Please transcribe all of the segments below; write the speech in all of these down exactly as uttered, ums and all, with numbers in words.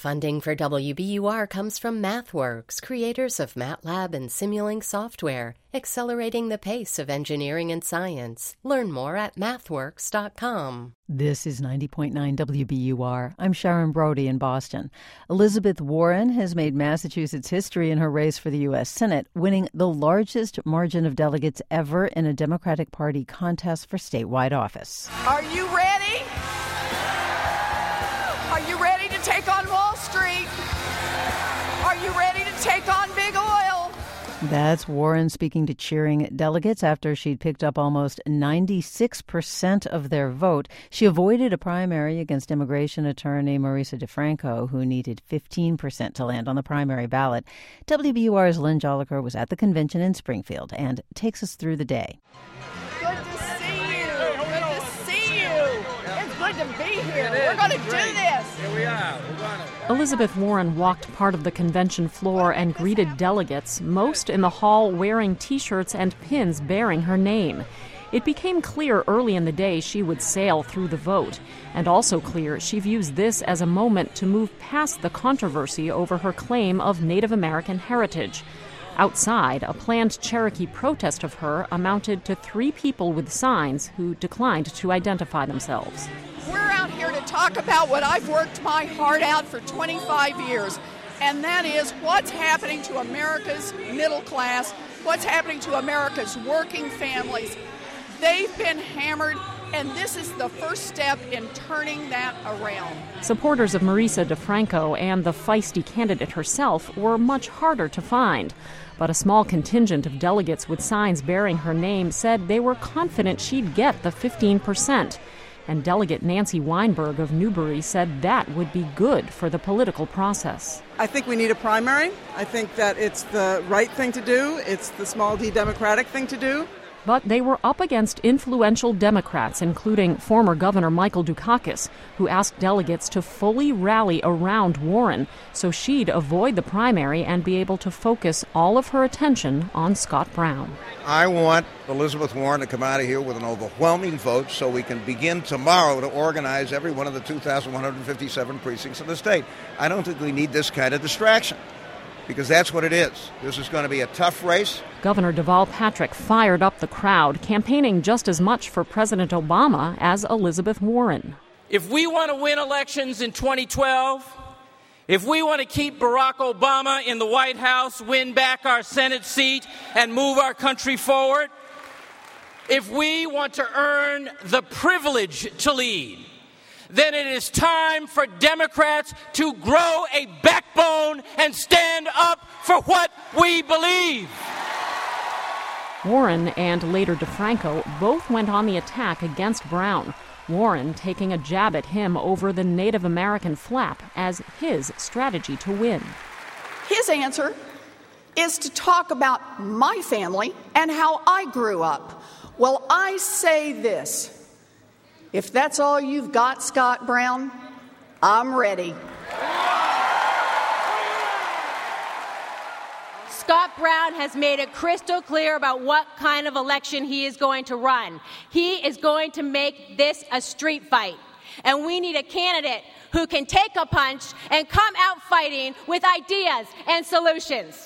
Funding for W B U R comes from MathWorks, creators of MATLAB and Simulink software, accelerating the pace of engineering and science. Learn more at mathworks dot com. This is ninety point nine W B U R. I'm Sharon Brody in Boston. Elizabeth Warren has made Massachusetts history in her race for the U S Senate, winning the largest margin of delegates ever in a Democratic Party contest for statewide office. Are you ready? Are you ready to take on Wall Street? Are you ready to take on big oil? That's Warren speaking to cheering delegates after she'd picked up almost ninety-six percent of their vote. She avoided a primary against immigration attorney Marisa DeFranco, who needed fifteen percent to land on the primary ballot. W B U R's Lynn Jolicoeur was at the convention in Springfield and takes us through the day. Good to see you. Good to see you. It's good to be here. We're going to do this. Here we are. We're going to. Elizabeth Warren walked part of the convention floor and greeted delegates, most in the hall wearing T-shirts and pins bearing her name. It became clear early in the day she would sail through the vote, and also clear she views this as a moment to move past the controversy over her claim of Native American heritage. Outside, a planned Cherokee protest of her amounted to three people with signs who declined to identify themselves. We're out here to talk about what I've worked my heart out for twenty-five years, and that is what's happening to America's middle class, what's happening to America's working families. They've been hammered, and this is the first step in turning that around. Supporters of Marisa DeFranco and the feisty candidate herself were much harder to find. But a small contingent of delegates with signs bearing her name said they were confident she'd get the fifteen percent. And Delegate Nancy Weinberg of Newbury said that would be good for the political process. I think we need a primary. I think that it's the right thing to do. It's the small d Democratic thing to do. But they were up against influential Democrats, including former Governor Michael Dukakis, who asked delegates to fully rally around Warren so she'd avoid the primary and be able to focus all of her attention on Scott Brown. I want Elizabeth Warren to come out of here with an overwhelming vote so we can begin tomorrow to organize every one of the two thousand one hundred fifty-seven precincts in the state. I don't think we need this kind of distraction, because that's what it is. This is going to be a tough race. Governor Deval Patrick fired up the crowd, campaigning just as much for President Obama as Elizabeth Warren. If we want to win elections in twenty twelve, if we want to keep Barack Obama in the White House, win back our Senate seat, and move our country forward, if we want to earn the privilege to lead, then it is time for Democrats to grow a backbone and stand up for what we believe. Warren and later DeFranco both went on the attack against Brown, Warren taking a jab at him over the Native American flap as his strategy to win. His answer is to talk about my family and how I grew up. Well, I say this. If that's all you've got, Scott Brown, I'm ready. Scott Brown has made it crystal clear about what kind of election he is going to run. He is going to make this a street fight. And we need a candidate who can take a punch and come out fighting with ideas and solutions.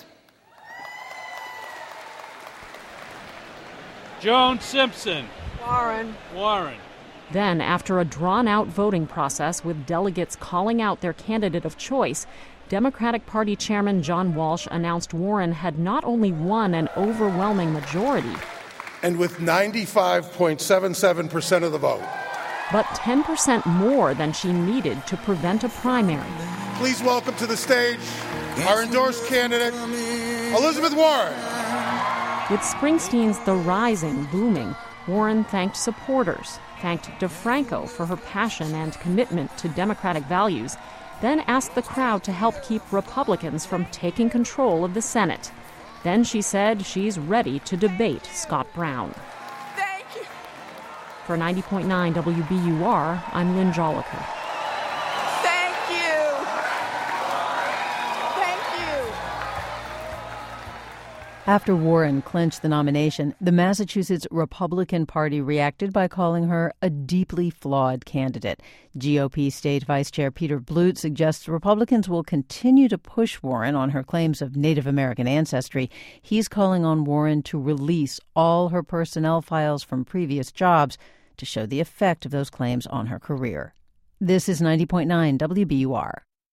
Joan Simpson. Warren. Warren. Then, after a drawn-out voting process with delegates calling out their candidate of choice, Democratic Party Chairman John Walsh announced Warren had not only won an overwhelming majority, and with ninety-five point seven seven percent of the vote, but ten percent more than she needed to prevent a primary. Please welcome to the stage our endorsed candidate, Elizabeth Warren. With Springsteen's The Rising booming, Warren thanked supporters, thanked DeFranco for her passion and commitment to Democratic values, then asked the crowd to help keep Republicans from taking control of the Senate. Then she said she's ready to debate Scott Brown. Thank you. For ninety point nine W B U R, I'm Lynn Jolicoeur. Thank you. Thank you. After Warren clinched the nomination, the Massachusetts Republican Party reacted by calling her a deeply flawed candidate. G O P State Vice Chair Peter Blute suggests Republicans will continue to push Warren on her claims of Native American ancestry. He's calling on Warren to release all her personnel files from previous jobs to show the effect of those claims on her career. This is ninety point nine W B U R.